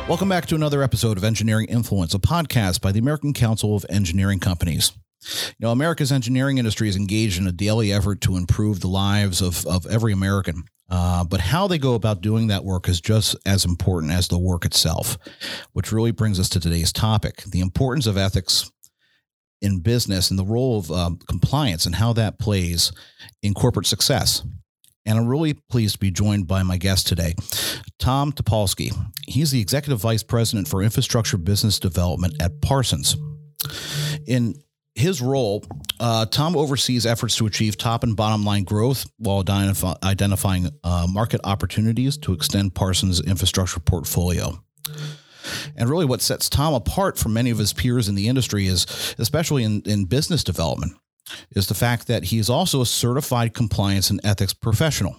Welcome back to another episode of Engineering Influence, a podcast by the American Council of Engineering Companies. America's engineering industry is engaged in a daily effort to improve the lives of every American. But how they go about doing that work is just as important as the work itself, which really brings us to today's topic, the importance of ethics in business and the role of compliance and how that plays in corporate success. And I'm really pleased to be joined by my guest today, Tom Topolsky. He's the Executive Vice President for Infrastructure Business Development at Parsons. In his role, Tom oversees efforts to achieve top and bottom line growth while identifying market opportunities to extend Parsons' infrastructure portfolio. And really what sets Tom apart from many of his peers in the industry is, especially in business development, is the fact that he is also a certified compliance and ethics professional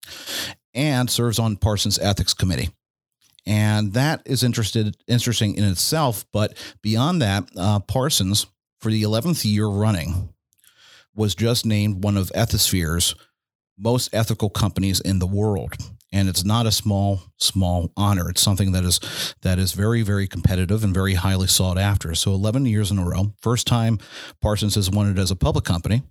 and serves on Parsons Ethics Committee. And that is interesting in itself. But beyond that, Parsons, for the 11th year running, was just named one of Ethisphere's most ethical companies in the world. And it's not a small honor. It's something that is very, very competitive and very highly sought after. So 11 years in a row, first time Parsons has won it as a public company.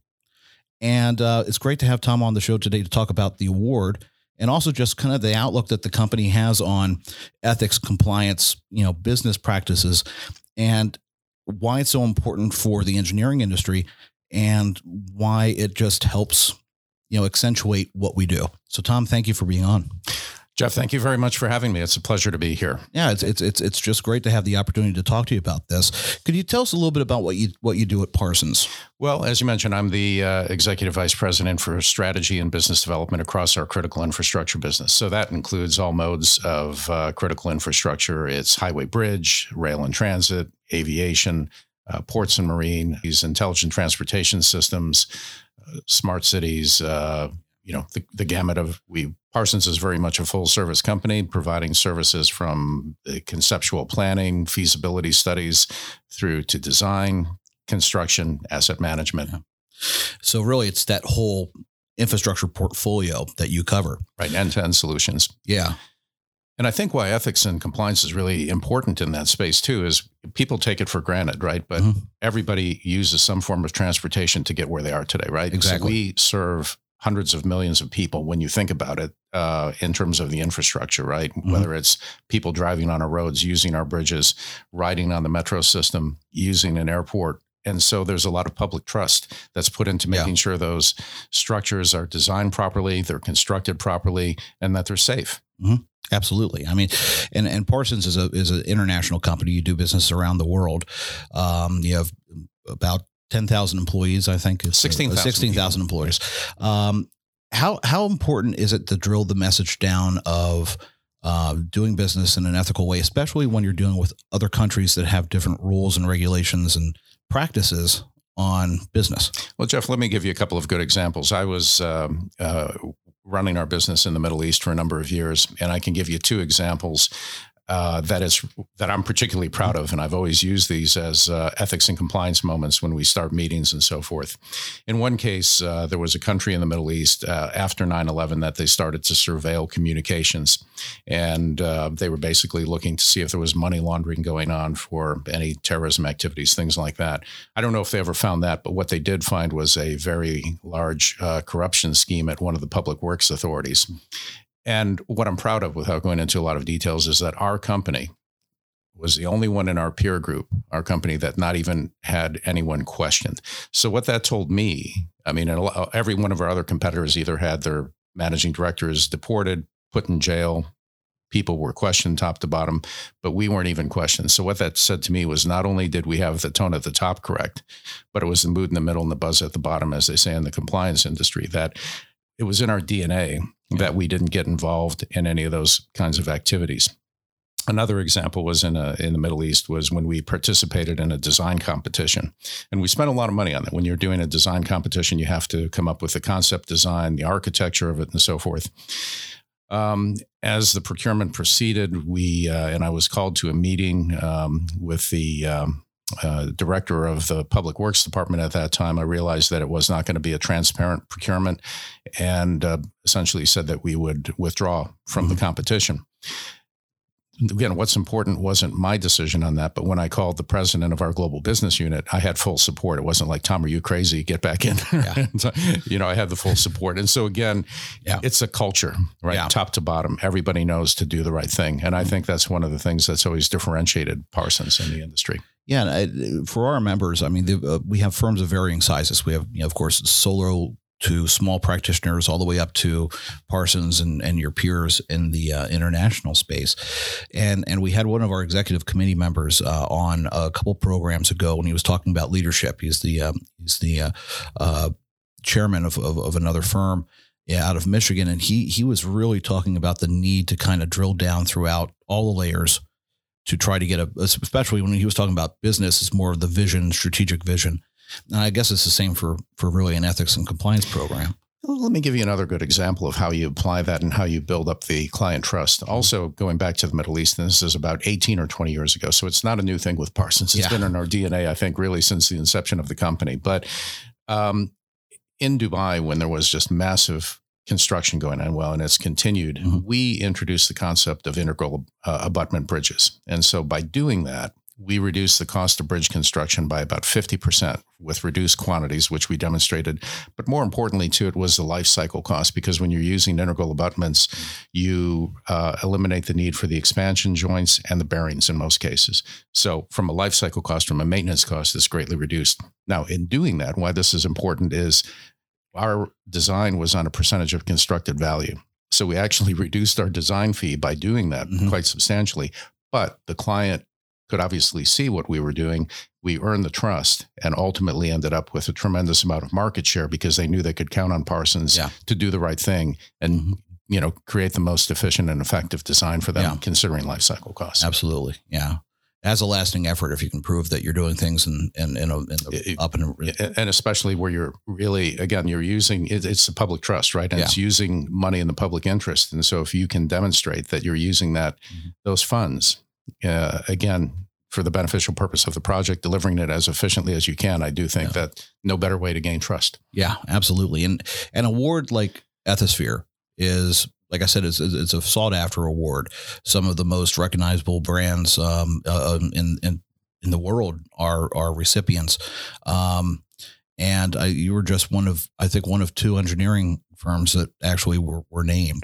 And it's great to have Tom on the show today to talk about the award and also just kind of the outlook that the company has on ethics, compliance, business practices, and why it's so important for the engineering industry and why it just helps accentuate what we do. So Tom, thank you for being on. Jeff, thank you very much for having me. It's a pleasure to be here. Yeah, it's just great to have the opportunity to talk to you about this. Could you tell us a little bit about what you do at Parsons? Well, as you mentioned, I'm the Executive Vice President for Strategy and Business Development across our critical infrastructure business. So that includes all modes of critical infrastructure. It's highway, bridge, rail and transit, aviation, ports and marine, these intelligent transportation systems, smart cities, the gamut of Parsons is very much a full service company providing services from the conceptual planning, feasibility studies through to design, construction, asset management. Yeah. So really it's that whole infrastructure portfolio that you cover. Right. End-to-end solutions. Yeah. And I think why ethics and compliance is really important in that space too is people take it for granted, right? But everybody uses some form of transportation to get where they are today, right? Exactly. So we serve hundreds of millions of people when you think about it in terms of the infrastructure, right? Whether it's people driving on our roads, using our bridges, riding on the metro system, using an airport. And so there's a lot of public trust that's put into making sure those structures are designed properly, they're constructed properly, and that they're safe. Mm-hmm. Absolutely. I mean, and Parsons is an international company. You do business around the world. You have about 10,000 employees, I think. 16,000 employees. How important is it to drill the message down of doing business in an ethical way, especially when you're dealing with other countries that have different rules and regulations and practices on business? Well, Jeff, let me give you a couple of good examples. I was running our business in the Middle East for a number of years, and I can give you two examples that I'm particularly proud of, and I've always used these as ethics and compliance moments when we start meetings and so forth. In one case, there was a country in the Middle East after 9/11 that they started to surveil communications, and they were basically looking to see if there was money laundering going on for any terrorism activities, things like that. I don't know if they ever found that, but what they did find was a very large corruption scheme at one of the public works authorities. And what I'm proud of, without going into a lot of details, is that our company was the only one in our peer group, our company, that not even had anyone questioned. So what that told me, I mean, every one of our other competitors either had their managing directors deported, put in jail, people were questioned top to bottom, but we weren't even questioned. So what that said to me was not only did we have the tone at the top correct, but it was the mood in the middle and the buzz at the bottom, as they say in the compliance industry, that it was in our DNA that we didn't get involved in any of those kinds of activities. Another example was in the Middle East was when we participated in a design competition, and we spent a lot of money on it. When you're doing a design competition, you have to come up with the concept design, the architecture of it, and so forth. As the procurement proceeded, and I was called to a meeting with the director of the Public Works Department at that time. I realized that it was not going to be a transparent procurement, and essentially said that we would withdraw from the competition. again, what's important wasn't my decision on that, but when I called the president of our global business unit, I had full support. It wasn't like, Tom, are you crazy? Get back in. Yeah. So, I had the full support. And so again, it's a culture, right? Yeah. Top to bottom. Everybody knows to do the right thing. And I think that's one of the things that's always differentiated Parsons in the industry. Yeah. And for our members, I mean, we have firms of varying sizes. We have, of course, solo to small practitioners all the way up to Parsons and your peers in the international space. And we had one of our executive committee members on a couple programs ago when he was talking about leadership. He's the chairman of another firm out of Michigan. And he was really talking about the need to kind of drill down throughout all the layers to try to get especially when he was talking about business, it's more of the vision, strategic vision. And I guess it's the same for really an ethics and compliance program. Let me give you another good example of how you apply that and how you build up the client trust. Also, going back to the Middle East, and this is about 18 or 20 years ago, so it's not a new thing with Parsons. It's been in our DNA, I think, really since the inception of the company. But in Dubai, when there was just massive construction going on, and it's continued, we introduced the concept of integral abutment bridges. And so by doing that, we reduced the cost of bridge construction by about 50% with reduced quantities, which we demonstrated. But more importantly, too, it was the life cycle cost, because when you're using integral abutments, you eliminate the need for the expansion joints and the bearings in most cases. So from a life cycle cost, from a maintenance cost, it's greatly reduced. Now, in doing that, why this is important is our design was on a percentage of constructed value. So we actually reduced our design fee by doing that quite substantially. But the client could obviously see what we were doing. We earned the trust and ultimately ended up with a tremendous amount of market share because they knew they could count on Parsons to do the right thing and, create the most efficient and effective design for them, considering life cycle costs. Absolutely. Yeah. As a lasting effort, if you can prove that you're doing things and especially where you're really, again, you're using it's the public trust, right? And it's using money in the public interest. And so if you can demonstrate that you're using those funds, again, for the beneficial purpose of the project, delivering it as efficiently as you can, I do think that no better way to gain trust. Yeah, absolutely. And an award like Ethisphere is, like I said, it's a sought after award. Some of the most recognizable brands in the world are recipients. And you were just one of two engineering firms that actually were named.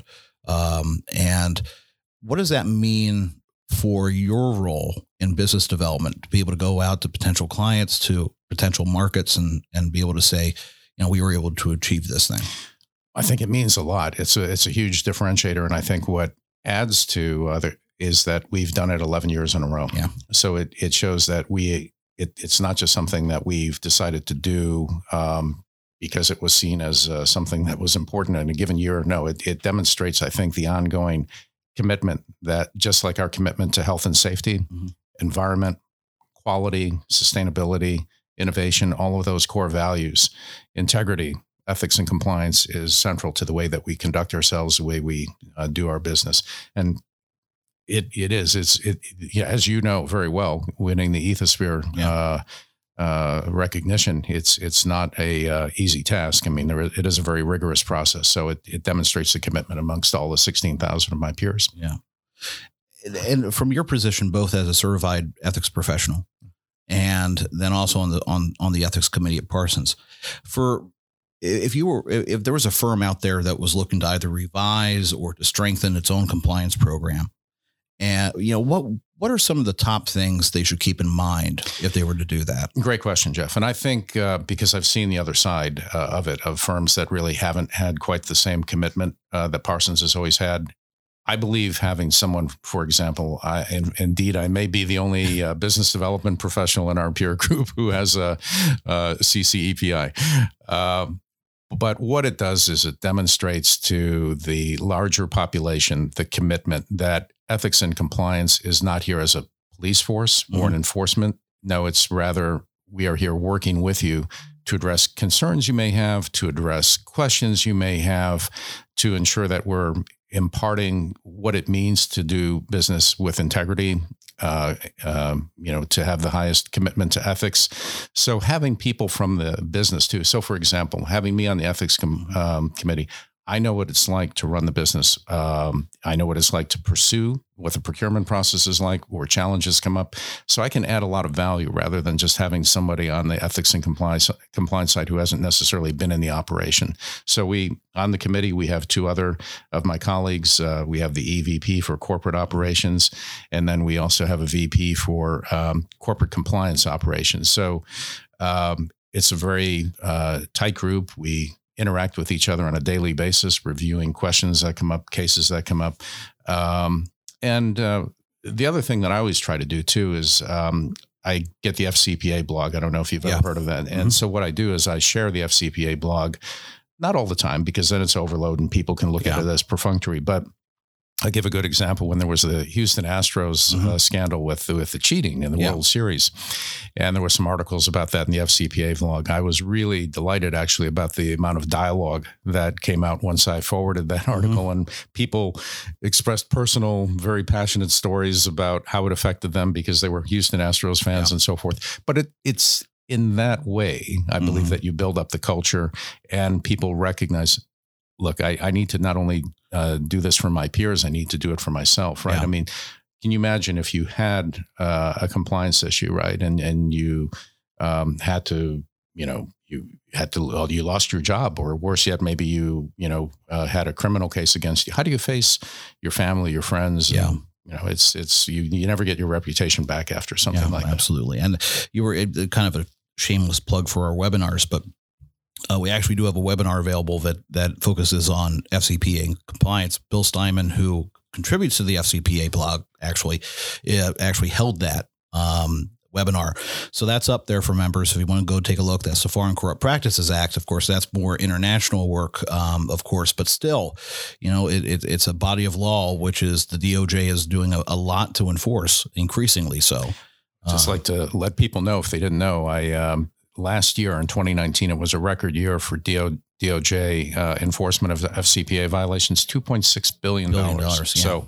And what does that mean for your role in business development, to be able to go out to potential clients, to potential markets, and be able to say, we were able to achieve this thing? I think it means a lot. It's a huge differentiator. And I think what adds to is that we've done it 11 years in a row. Yeah. So it shows that it's not just something that we've decided to do because it was seen as something that was important in a given year. No, it demonstrates, I think, the ongoing commitment that, just like our commitment to health and safety, environment, quality, sustainability, innovation, all of those core values, integrity, ethics, and compliance is central to the way that we conduct ourselves, the way we do our business. And it is, as you know very well, winning the Ethisphere recognition, it's not a easy task. I mean, it is a very rigorous process. So it demonstrates the commitment amongst all the 16,000 of my peers. Yeah. And from your position, both as a certified ethics professional and then also on the ethics committee at Parsons, if there was a firm out there that was looking to either revise or to strengthen its own compliance program, and what are some of the top things they should keep in mind if they were to do that? Great question, Jeff. And I think because I've seen the other side of firms that really haven't had quite the same commitment that Parsons has always had. I believe having someone, for example, indeed, I may be the only business development professional in our peer group who has a CCEPI. But what it does is it demonstrates to the larger population the commitment that ethics and compliance is not here as a police force or an enforcement. No, it's rather we are here working with you to address concerns you may have, to address questions you may have, to ensure that we're imparting what it means to do business with integrity, to have the highest commitment to ethics. So having people from the business too. So for example, having me on the ethics committee, I know what it's like to run the business. I know what it's like to pursue, what the procurement process is like, where challenges come up. So I can add a lot of value rather than just having somebody on the ethics and compliance side who hasn't necessarily been in the operation. So on the committee, we have two other of my colleagues. We have the EVP for corporate operations, and then we also have a VP for corporate compliance operations. So it's a very tight group. We interact with each other on a daily basis, reviewing questions that come up, cases that come up. And the other thing that I always try to do too is I get the FCPA blog. I don't know if you've ever heard of that. And so what I do is I share the FCPA blog, not all the time, because then it's overload and people can look at it as perfunctory, but I give a good example when there was the Houston Astros scandal with the cheating in the World Series. And there were some articles about that in the FCPA vlog. I was really delighted actually about the amount of dialogue that came out once I forwarded that article, and people expressed personal, very passionate stories about how it affected them because they were Houston Astros fans and so forth. But it's in that way, I believe, that you build up the culture and people recognize, look, I need to not only do this for my peers, I need to do it for myself, right? I mean, can you imagine if you had a compliance issue, right? And you had to, you lost your job, or worse yet, maybe you had a criminal case against you. How do you face your family, your friends? And, you never get your reputation back after something like that. Absolutely. And you were kind of a shameless plug for our webinars, but we actually do have a webinar available that focuses on FCPA and compliance. Bill Steinman, who contributes to the FCPA blog, actually held that webinar. So that's up there for members. If you want to go take a look, that's the Foreign Corrupt Practices Act. Of course, that's more international work, of course, but still, it's a body of law, which is the DOJ is doing a lot to enforce, increasingly so. Just like to let people know, if they didn't know, last year in 2019, it was a record year for DOJ enforcement of FCPA violations, $2.6 billion. So,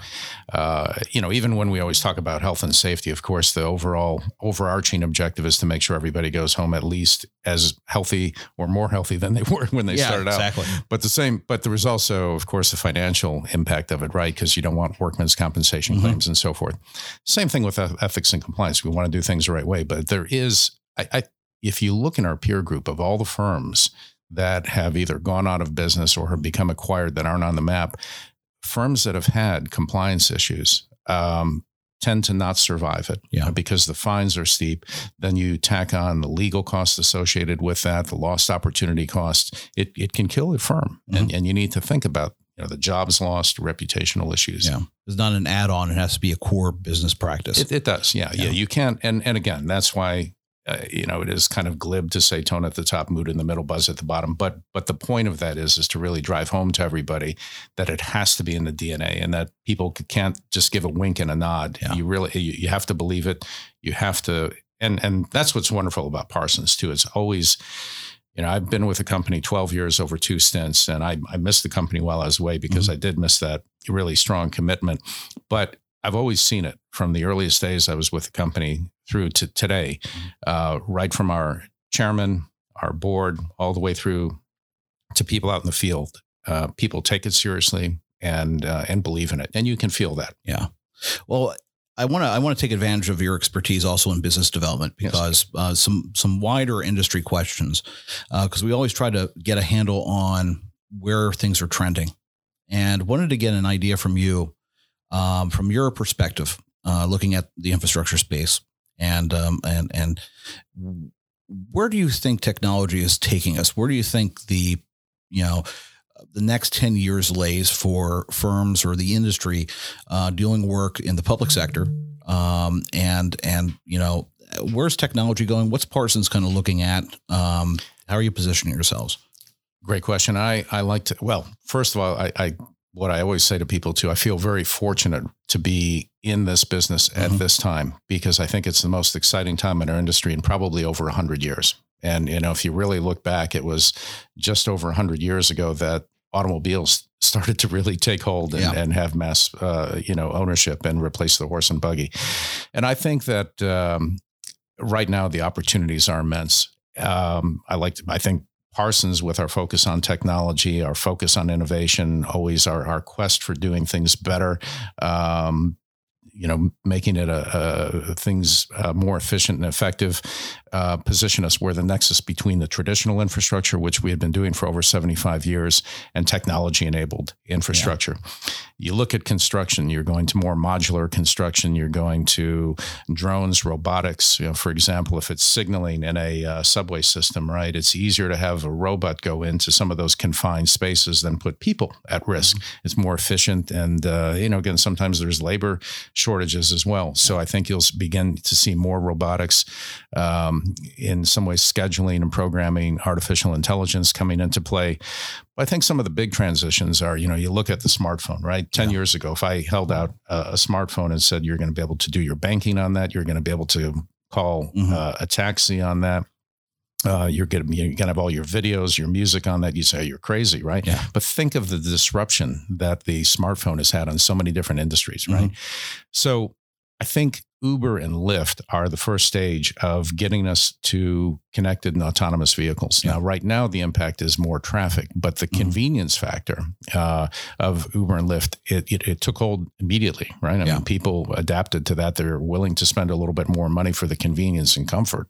even when we always talk about health and safety, of course, the overall overarching objective is to make sure everybody goes home at least as healthy or more healthy than they were when they started out. But there was also, of course, the financial impact of it, right? Because you don't want workman's compensation claims and so forth. Same thing with ethics and compliance. We want to do things the right way, but there is, if you look in our peer group of all the firms that have either gone out of business or have become acquired that aren't on the map, firms that have had compliance issues tend to not survive it because the fines are steep. Then you tack on the legal costs associated with that, the lost opportunity cost. It can kill a firm. And you need to think about the jobs lost, reputational issues. Yeah. It's not an add-on. It has to be a core business practice. It does. Yeah. You can't. And again, that's why it is kind of glib to say tone at the top, mood in the middle, buzz at the bottom. But the point of that is to really drive home to everybody that it has to be in the DNA, and that people can't just give a wink and a nod. Yeah. You have to believe it. You have to, and that's what's wonderful about Parsons too. It's always, I've been with the company 12 years over 2 stints, and I missed the company while I was away because I did miss that really strong commitment. But I've always seen it from the earliest days I was with the company through to today, right from our chairman, our board, all the way through to people out in the field. People take it seriously and believe in it, and you can feel that. Yeah. Well, I want to take advantage of your expertise also in business development, because some wider industry questions, because we always try to get a handle on where things are trending, and wanted to get an idea from you, from your perspective, looking at the infrastructure space. And where do you think technology is taking us? Where do you think the next 10 years lays for firms or the industry doing work in the public sector? Where's technology going? What's Parsons kind of looking at? How are you positioning yourselves? Great question. I like to, well, first of all, what I always say to people too, I feel very fortunate to be in this business at this time, because I think it's the most exciting time in our industry in probably over 100 years. And, if you really look back, it was just over 100 years ago that automobiles started to really take hold and have mass, ownership and replace the horse and buggy. And I think that right now the opportunities are immense. I think Parsons, with our focus on technology, our focus on innovation, always our quest for doing things better, making it things more efficient and effective, position us where the nexus between the traditional infrastructure, which we had been doing for over 75 years, and technology-enabled infrastructure. Yeah. You look at construction, you're going to more modular construction, you're going to drones, robotics. For example, if it's signaling in a subway system, right, it's easier to have a robot go into some of those confined spaces than put people at risk. Mm-hmm. It's more efficient. And, again, sometimes there's labor shortages as well. So I think you'll begin to see more robotics, in some ways scheduling and programming, artificial intelligence coming into play. I think some of the big transitions are, you look at the smartphone, right? 10 years ago, if I held out a smartphone and said, you're going to be able to do your banking on that, you're going to be able to call a taxi on that. You're going to have all your videos, your music on that. You say you're crazy, right? Yeah. But think of the disruption that the smartphone has had on so many different industries, right? So I think Uber and Lyft are the first stage of getting us to connected and autonomous vehicles. Yeah. Now, right now, the impact is more traffic, but the convenience factor of Uber and Lyft, it took hold immediately, right? I mean, people adapted to that. They're willing to spend a little bit more money for the convenience and comfort.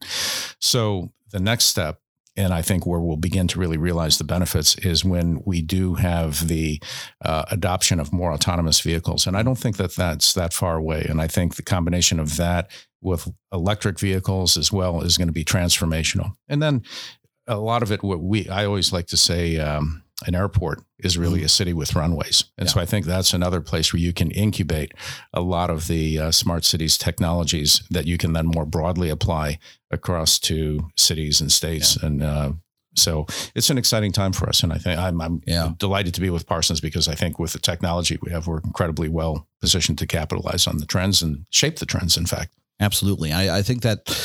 So the next step, and I think where we'll begin to really realize the benefits, is when we do have the adoption of more autonomous vehicles. And I don't think that that's that far away. And I think the combination of that with electric vehicles as well is going to be transformational. And then a lot of it, I always like to say, an airport is really a city with runways. And so I think that's another place where you can incubate a lot of the smart cities technologies that you can then more broadly apply across to cities and states. Yeah. And so it's an exciting time for us. And I think I'm delighted to be with Parsons, because I think with the technology we have, we're incredibly well positioned to capitalize on the trends and shape the trends, in fact. Absolutely. I think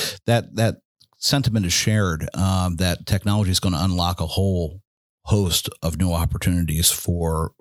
that sentiment is shared, that technology is going to unlock a whole host of new opportunities for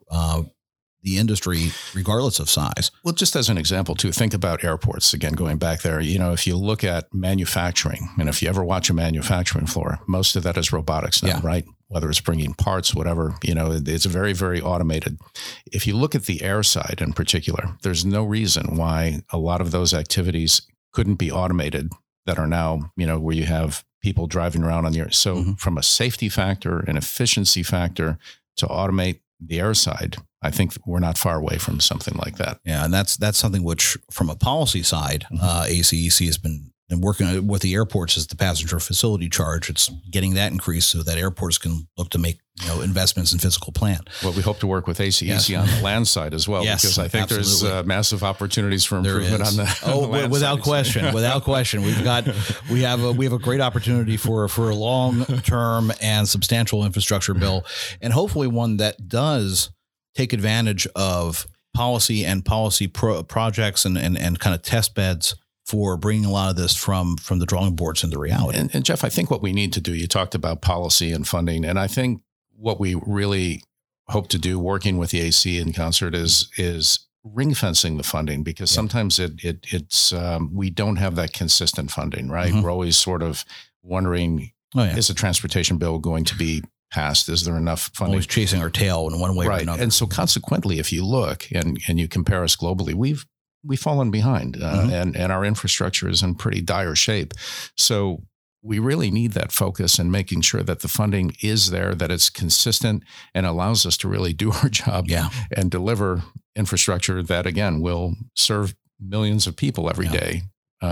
the industry, regardless of size. Well, just as an example, too, think about airports. Again, going back there, if you look at manufacturing, and if you ever watch a manufacturing floor, most of that is robotics now, right? Whether it's bringing parts, whatever, it's very, very automated. If you look at the air side in particular, there's no reason why a lot of those activities couldn't be automated that are now, where you have people driving around on the air. So from a safety factor, an efficiency factor, to automate the air side, I think we're not far away from something like that. Yeah, and that's something which, from a policy side, ACEC has been working with the airports as the passenger facility charge. It's getting that increased so that airports can look to make investments in physical plant. Well, we hope to work with ACEC on the land side as well, because I think there's massive opportunities for improvement on the land without side. Question, without question. We have a great opportunity for a long term and substantial infrastructure bill, and hopefully one that does take advantage of policy and policy projects and kind of test beds for bringing a lot of this from the drawing boards into reality. And Jeff, I think what we need to do, you talked about policy and funding, and I think what we really hope to do, working with the AC in concert, is ring fencing the funding, because sometimes it's we don't have that consistent funding, right? We're always sort of wondering, is the transportation bill going to be passed? Is there enough funding? Always chasing our tail in one way or another. And so consequently, if you look and you compare us globally, we've fallen behind, and our infrastructure is in pretty dire shape. So we really need that focus and making sure that the funding is there, that it's consistent and allows us to really do our job and deliver infrastructure that, again, will serve millions of people every day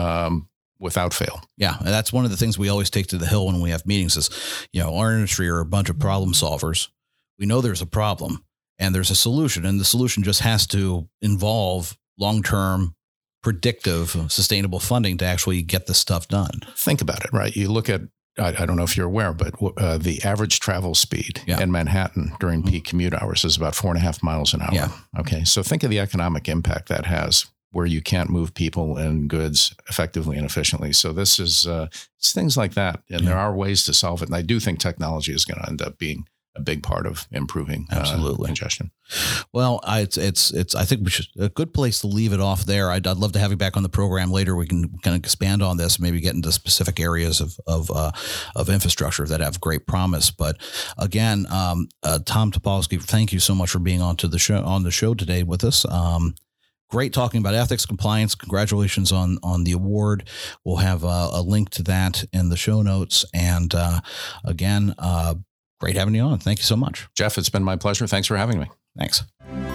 without fail. Yeah. And that's one of the things we always take to the Hill when we have meetings is, our industry are a bunch of problem solvers. We know there's a problem and there's a solution, and the solution just has to involve long-term, predictive, sustainable funding to actually get this stuff done. Think about it, right? You look at, I don't know if you're aware, but the average travel speed in Manhattan during peak commute hours is about 4.5 miles an hour. Yeah. Okay. So think of the economic impact that has, where you can't move people and goods effectively and efficiently. So this is it's things like that. And there are ways to solve it. And I do think technology is going to end up being a big part of improving congestion. Well, it's I think we should a good place to leave it off there. I'd love to have you back on the program later. We can kind of expand on this, maybe get into specific areas of infrastructure that have great promise. But again, Tom Topolsky, thank you so much for being on the show today with us. Great talking about ethics, compliance. Congratulations on the award. We'll have a link to that in the show notes. And again, great having you on. Thank you so much. Jeff, it's been my pleasure. Thanks for having me. Thanks.